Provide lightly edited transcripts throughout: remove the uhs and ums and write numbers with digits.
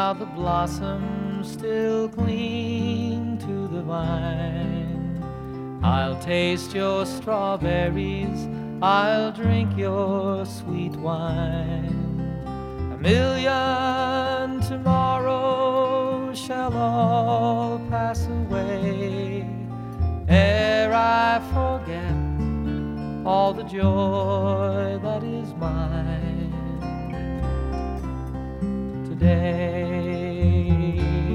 while the blossoms still cling to the vine. I'll taste your strawberries, I'll drink your sweet wine. A million tomorrows shall all pass away ere I forget all the joy that is mine today.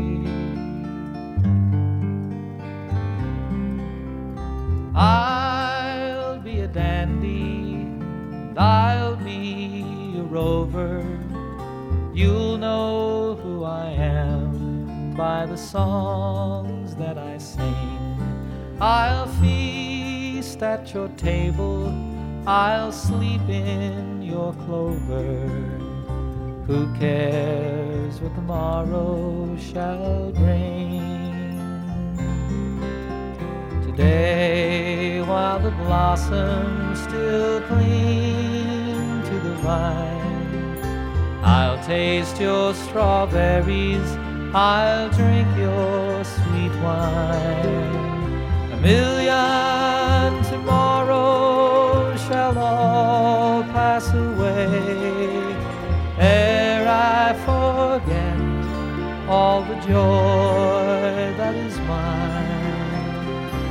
I'll be a dandy and I'll be a rover. You'll know who I am by the songs that I sing. I'll feast at your table, I'll sleep in your clover. Who cares what tomorrow shall bring? Today, while the blossoms still cling to the vine, I'll taste your strawberries, I'll drink your sweet wine. A million tomorrows shall all pass away ere I forget all the joy that is mine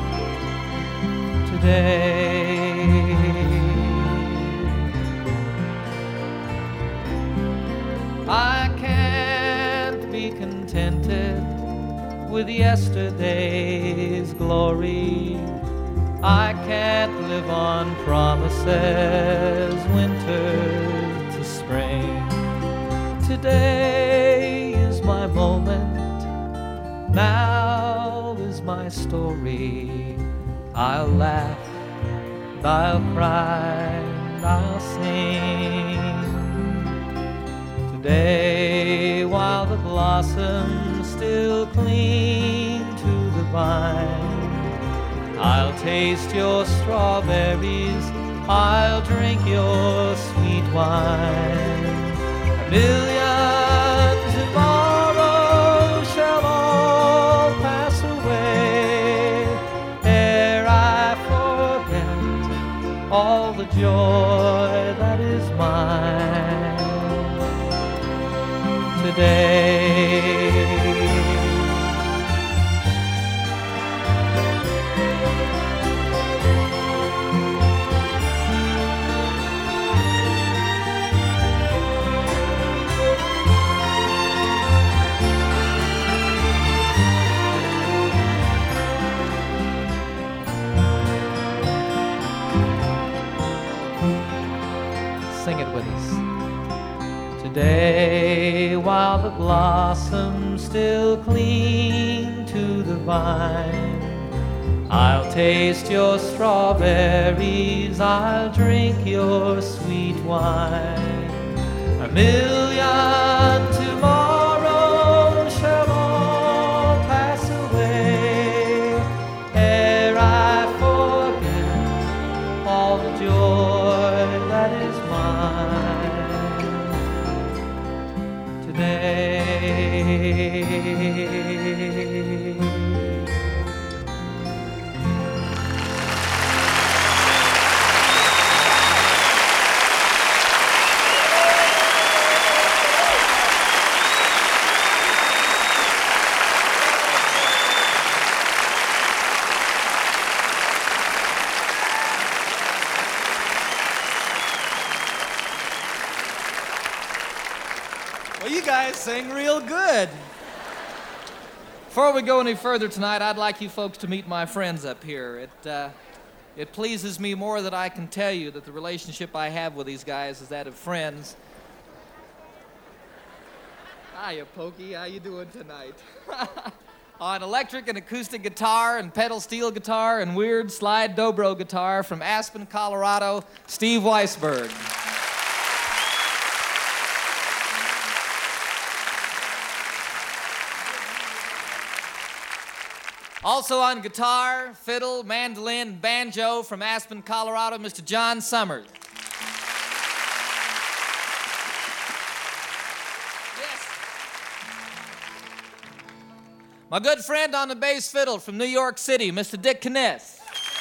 today. I can't be contented with yesterday's glory. I can't live on promises, winter to spring. Today is my moment, now is my story. I'll laugh, and I'll cry, and I'll sing. Today, while the blossoms still cling to the vine, I'll taste your strawberries, I'll drink your sweet wine. A million tomorrows shall all pass away ere I forget all the joy that is mine today. Sing it with us. Today, while the blossoms still cling to the vine, I'll taste your strawberries, I'll drink your sweet wine. A million tomorrows shall all pass away ere I forget all the joy that is mine today. Well, you guys sing real good. Before we go any further tonight, I'd like you folks to meet my friends up here. It pleases me more that I can tell you that the relationship I have with these guys is that of friends. Hiya, Pokey. How you doing tonight? On electric and acoustic guitar and pedal steel guitar and weird slide dobro guitar from Aspen, Colorado, Steve Weisberg. Also on guitar, fiddle, mandolin, and banjo from Aspen, Colorado, Mr. John Summers. Yes. My good friend on the bass fiddle from New York City, Mr. Dick Kness.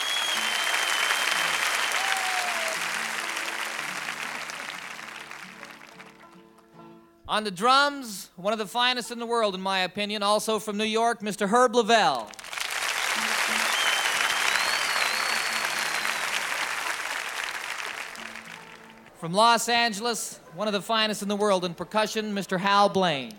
On the drums, one of the finest in the world, in my opinion, also from New York, Mr. Herb Lavelle. From Los Angeles, one of the finest in the world in percussion, Mr. Hal Blaine.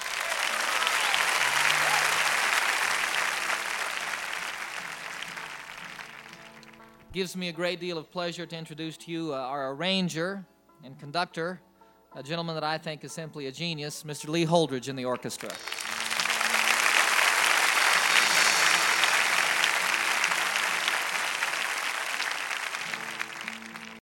Gives me a great deal of pleasure to introduce to you our arranger and conductor, a gentleman that I think is simply a genius, Mr. Lee Holdridge in the orchestra.